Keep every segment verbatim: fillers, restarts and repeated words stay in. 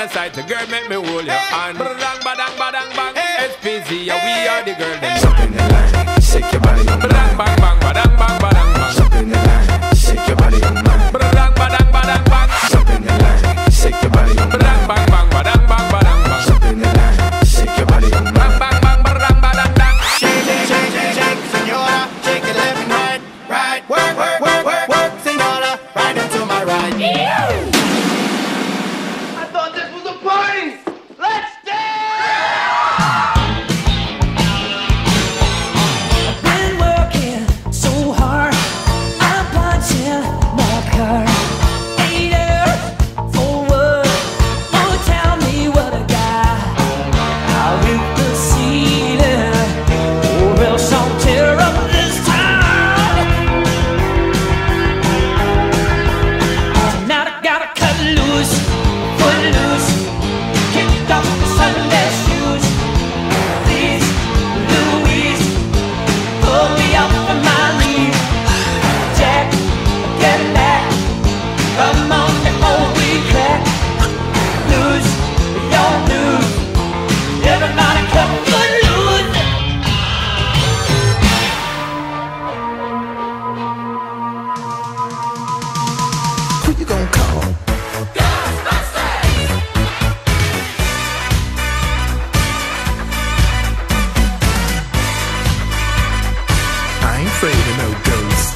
side, the girl make me hold your hand. Badang, badang, badang, bang. S P Z, yeah, we are the girl. Them Jump in the line, shake your body on badang, mine. bang, bang, badang, bang, badang, bang. Jump in the line, shake your body on mine. Badang, badang, badang, bang. Jump in the line, shake your body on Badang, mine. bang, bang, badang, bang, badang, bang. Jump in the line, shake your body on Bang, mine. bang, bang, badang, badang, bang. Shake it, shake it, shake, senora. Shake it left and right, right. Work, work, work, work, work, senora. Right into my right. I thought this was a party! Let's Been working so hard, I'm punching my car. Eight hours for what? Oh, tell me what I got. I'll hit the ceiling, or else I'll tear up this town. Tonight I gotta cut loose, foot loose, kick off the Sunday shoes. Please, Louise, pull me up from my knee. Jack, get back. Come on before we crack. Lose your news. Everybody cut foot loose. Who you gonna call? I ain't afraid of no ghosts.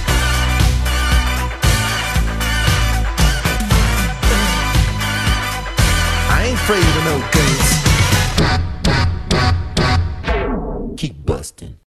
I ain't afraid of no ghosts. Keep busting.